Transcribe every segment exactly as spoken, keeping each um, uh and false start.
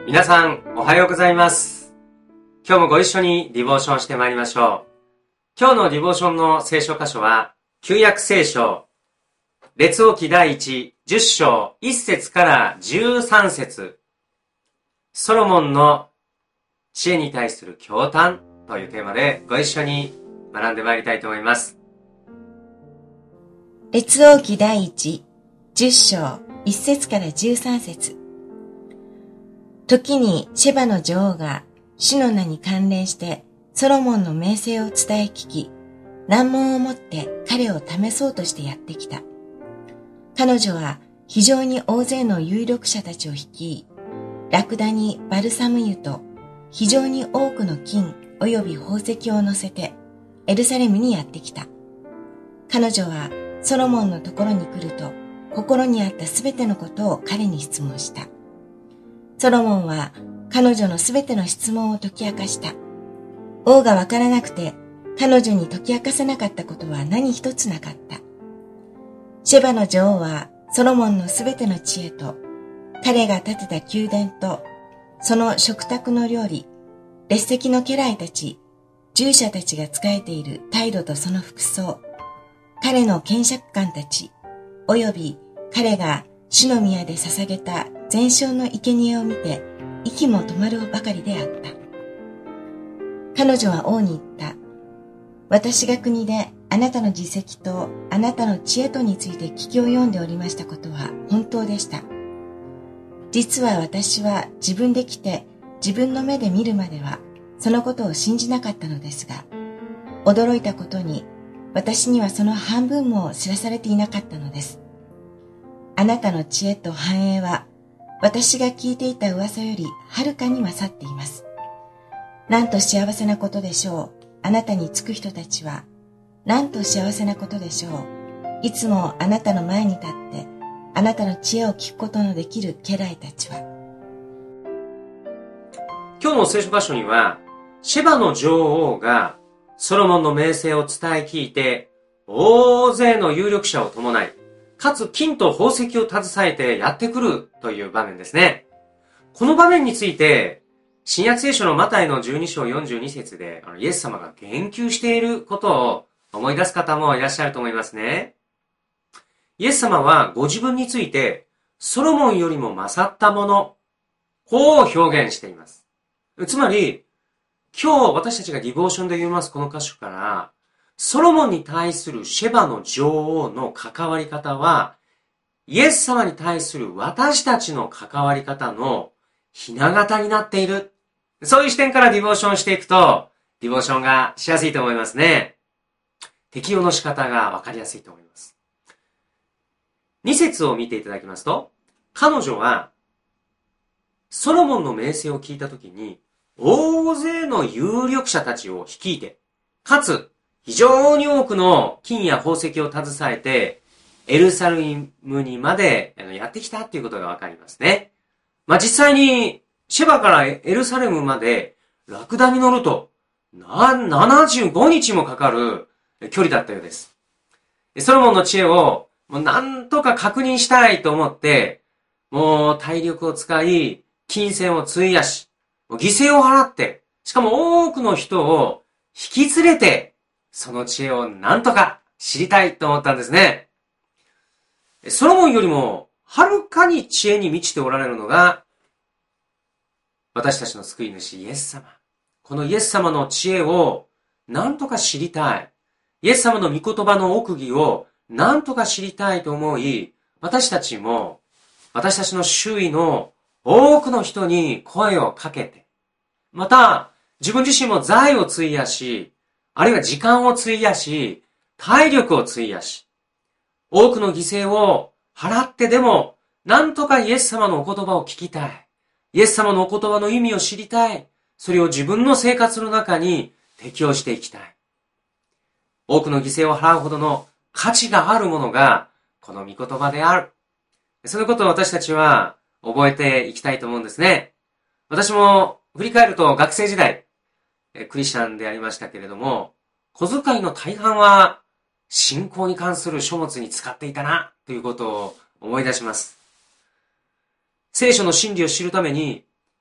皆さんおはようございます。今日もご一緒にディボーションしてまいりましょう。今日のディボーションの聖書箇所は旧約聖書列王記第一じゅっ章いっ節からじゅうさん節、ソロモンの知恵に対する驚嘆というテーマでご一緒に学んでまいりたいと思います。 列王記第一じゅっ章いっ節からじゅうさん節。時にシェバの女王が主の名に関連してソロモンの名声を伝え聞き、難問を持って彼を試そうとしてやってきた。彼女は非常に大勢の有力者たちを率い、ラクダにバルサム油と非常に多くの金及び宝石を乗せてエルサレムにやってきた。彼女はソロモンのところに来ると、心にあったすべてのことを彼に質問した。ソロモンは彼女のすべての質問を解き明かした。王がわからなくて彼女に解き明かせなかったことは何一つなかった。シェバの女王はソロモンのすべての知恵と、彼が建てた宮殿と、その食卓の料理、列席の家来たち、従者たちが仕えている態度とその服装、彼の検釈官たち、および彼が主の宮で捧げた全焼の生贄を見て、息も止まるばかりであった。彼女は王に言った。私が国であなたの実績とあなたの知恵とについて聞きを読んでおりましたことは本当でした。実は私は自分で来て自分の目で見るまではそのことを信じなかったのですが、驚いたことに私にはその半分も知らされていなかったのです。あなたの知恵と繁栄は私が聞いていた噂よりはるかに勝っています。なんと幸せなことでしょう。あなたにつく人たちは、なんと幸せなことでしょう。いつもあなたの前に立って、あなたの知恵を聞くことのできる家来たちは。 今日の聖書箇所には、シェバの女王がソロモンの名声を伝え聞いて、大勢の有力者を伴い、かつ金と宝石を携えてやってくるという場面ですね。この場面について、新約聖書のマタイのじゅうに章よんじゅうに節でイエス様が言及していることを思い出す方もいらっしゃると思いますね。イエス様はご自分についてソロモンよりも勝ったもの、こう表現しています。つまり、今日私たちがディボーションで読みますこの箇所から、ソロモンに対するシェバの女王の関わり方は、イエス様に対する私たちの関わり方のひな形になっている。そういう視点からディボーションしていくと、ディボーションがしやすいと思いますね。適用の仕方がわかりやすいと思います。に節を見ていただきますと、彼女は、ソロモンの名声を聞いたときに、大勢の有力者たちを率いて、かつ、非常に多くの金や宝石を携えて、エルサレムにまでやってきたっていうことがわかりますね。まあ、実際に、シェバからエルサレムまでラクダに乗ると、な、ななじゅうごにちもかかる距離だったようです。ソロモンの知恵を、もうなんとか確認したいと思って、もう体力を使い、金銭を費やし、犠牲を払って、しかも多くの人を引き連れて、その知恵をなんとか知りたいと思ったんですね。ソロモンよりも、はるかに知恵に満ちておられるのが、私たちの救い主イエス様。このイエス様の知恵をなんとか知りたい。イエス様の御言葉の奥義をなんとか知りたいと思い、私たちも、私たちの周囲の多くの人に声をかけて、また、自分自身も財を費やし、あるいは時間を費やし、体力を費やし、多くの犠牲を払ってでも、なんとかイエス様のお言葉を聞きたい。イエス様のお言葉の意味を知りたい。それを自分の生活の中に適用していきたい。多くの犠牲を払うほどの価値があるものが、この御言葉である。そういうことを私たちは覚えていきたいと思うんですね。私も振り返ると学生時代、クリスチャンでありましたけれども、小遣いの大半は信仰に関する書物に使っていたな、ということを思い出します。聖書の真理を知るために、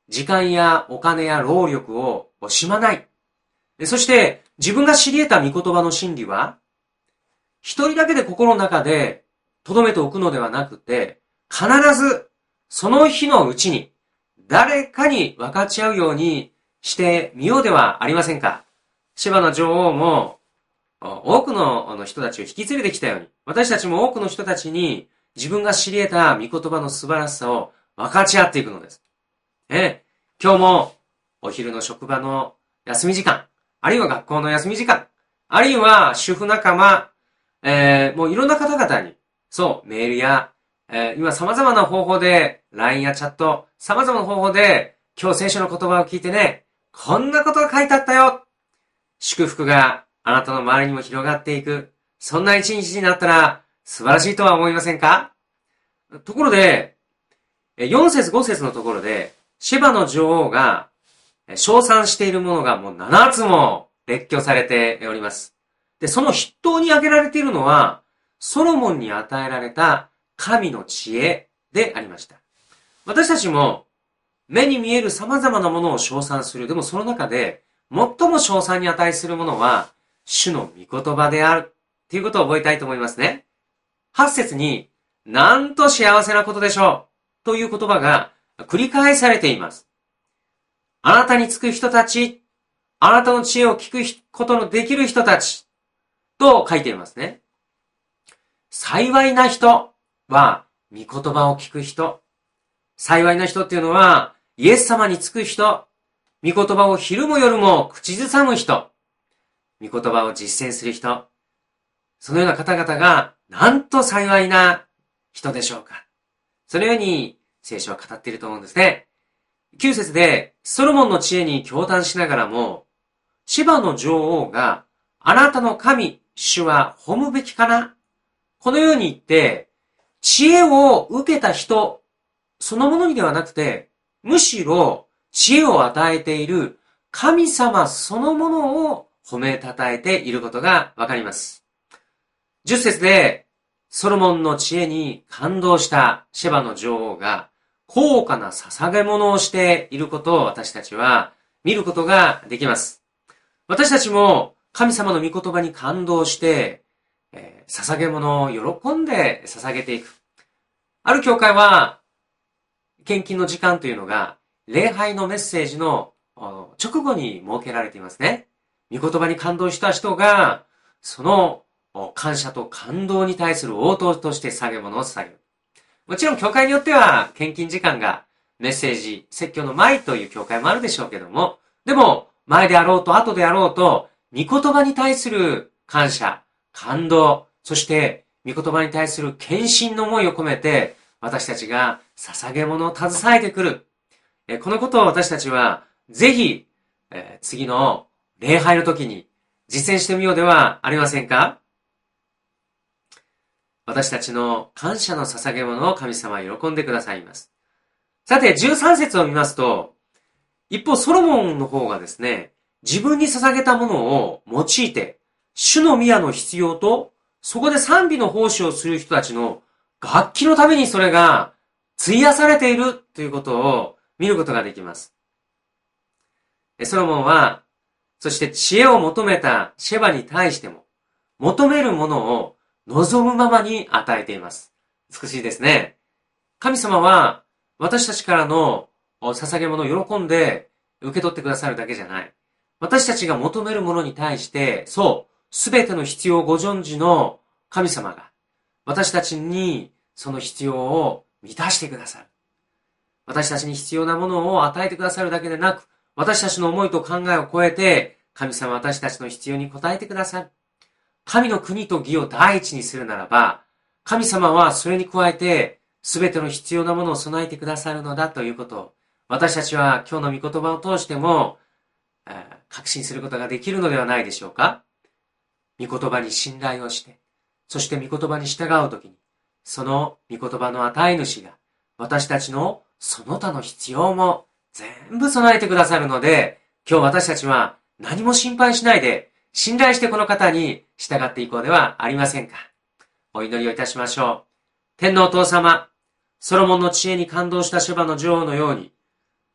時間やお金や労力を惜しまない。そして自分が知り得た御言葉の真理は、一人だけで心の中で留めておくのではなくて、必ずその日のうちに誰かに分かち合うようにしてみようではありませんか。シェバの女王も多くの人たちを引き連れてきたように、私たちも多くの人たちに自分が知り得た御言葉の素晴らしさを分かち合っていくのです。ええ、今日もお昼の職場の休み時間、あるいは学校の休み時間、あるいは主婦仲間、えー、もういろんな方々に、そう、メールや、えー、今様々な方法で、ライン やチャット、様々な方法で、今日聖書の言葉を聞いてね、こんなことが書いてあったよ。祝福があなたの周りにも広がっていく。そんな一日になったら素晴らしいとは思いませんか？ところで、よん節ご節のところで、シェバの女王が称賛しているものがもうななつも列挙されております。で、その筆頭に挙げられているのは、ソロモンに与えられた神の知恵でありました。私たちも目に見える様々なものを称賛する。でもその中で最も称賛に値するものは主の御言葉であるということを覚えたいと思いますね。はち節になんと幸せなことでしょうという言葉が繰り返されています。あなたにつく人たち、あなたの知恵を聞くことのできる人たちと書いていますね。幸いな人は御言葉を聞く人。幸いな人っていうのはイエス様につく人。御言葉を昼も夜も口ずさむ人。御言葉を実践する人。そのような方々がなんと幸いな人でしょうか。そのように聖書は語っていると思うんですね。きゅう節でソロモンの知恵に驚嘆しながらも、シェバの女王があなたの神、主は褒むべきかな。このように言って、知恵を受けた人、そのものにではなくて、むしろ知恵を与えている神様そのものを褒めたたえていることがわかります。じゅっ節で、ソロモンの知恵に感動したシェバの女王が、高価な捧げ物をしていることを私たちは見ることができます。私たちも神様の御言葉に感動して、えー、捧げ物を喜んで捧げていく。ある教会は、献金の時間というのが、礼拝のメッセージの直後に設けられていますね。御言葉に感動した人が、その感謝と感動に対する応答として捧げ物を捧げる。もちろん教会によっては献金時間がメッセージ、説教の前という教会もあるでしょうけども、でも前であろうと後であろうと、御言葉に対する感謝、感動、そして御言葉に対する献身の思いを込めて、私たちが捧げ物を携えてくる。このことを私たちはぜひ次の礼拝の時に実践してみようではありませんか？私たちの感謝の捧げ物を神様は喜んでくださいます。さて、じゅうさん節を見ますと、一方ソロモンの方がですね、自分に捧げたものを用いて、主の宮の必要と、そこで賛美の奉仕をする人たちの楽器のためにそれが費やされているということを見ることができます。ソロモンは、そして知恵を求めたシェバに対しても、求めるものを望むままに与えています。美しいですね。神様は私たちからの捧げ物を喜んで受け取ってくださるだけじゃない。私たちが求めるものに対して、そう、すべての必要をご存知の神様が私たちにその必要を満たしてくださる。私たちに必要なものを与えてくださるだけでなく、私たちの思いと考えを超えて、神様は私たちの必要に応えてくださる。神の国と義を第一にするならば、神様はそれに加えて、すべての必要なものを備えてくださるのだということを、私たちは今日の御言葉を通しても、えー、確信することができるのではないでしょうか。御言葉に信頼をして、そして御言葉に従うときに、その御言葉の与え主が、私たちのその他の必要も全部備えてくださるので、今日私たちは何も心配しないで、信頼してこの方に従っていこうではありませんか。お祈りをいたしましょう。天のお父様、ソロモンの知恵に感動したシェバの女王のように、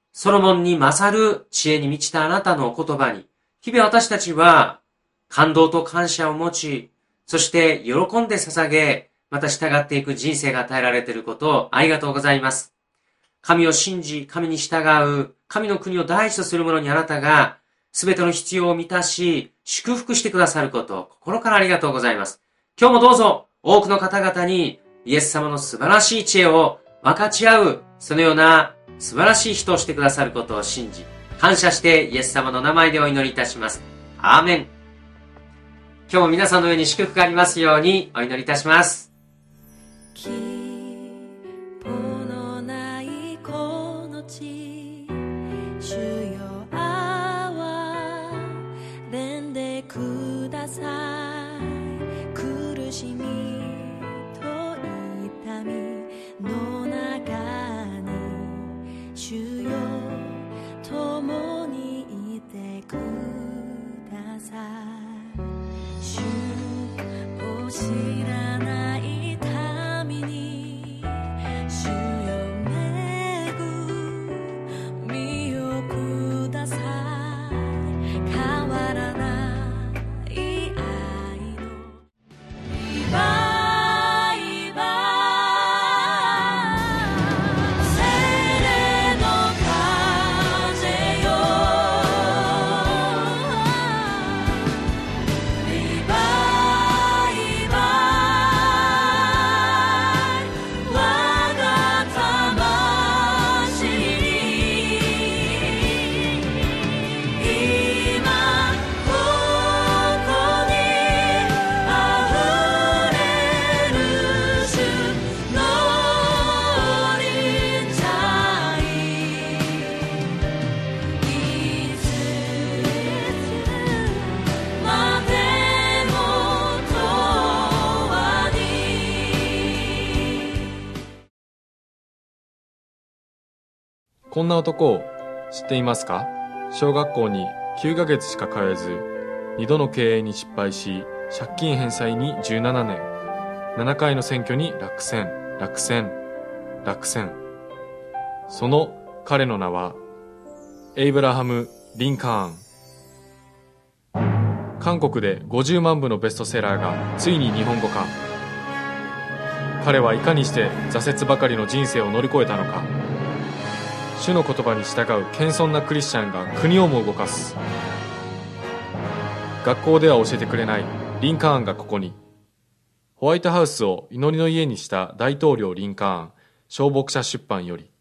ソロモンに勝る知恵に満ちたあなたのお言葉に、日々私たちは感動と感謝を持ち、そして喜んで捧げ、また従っていく人生が与えられていることをありがとうございます。神を信じ、神に従う、神の国を第一とする者にあなたが、すべての必要を満たし、祝福してくださることを心からありがとうございます。今日もどうぞ、多くの方々にイエス様の素晴らしい知恵を分かち合う、そのような素晴らしい人をしてくださることを信じ、感謝してイエス様の名前でお祈りいたします。アーメン。今日も皆さんの上に祝福がありますようにお祈りいたします。 希望のないこの地、主よ憐れんでください。苦しみと痛みの中に主よ共にいてください。主を知らない民に主よ恵みをください。変わらない愛のリバイバル、精霊の風よ、リバイバル、我が魂今ここにあふれる主の臨在、いつまでも永遠に。 こんな男を知っていますか？小学校にきゅうかげつしか通えず、にどの経営に失敗し、借金返済にじゅうななねん、ななかいの選挙に落選、落選、落選。その彼の名は、エイブラハム・リンカーン。韓国でごじゅうまんぶのベストセラーがついに日本語化。彼はいかにして挫折ばかりの人生を乗り越えたのか。主の言葉に従う謙遜なクリスチャンが国をも動かす。学校では教えてくれないリンカーンがここに。ホワイトハウスを祈りの家にした大統領リンカーン、小牧者出版より。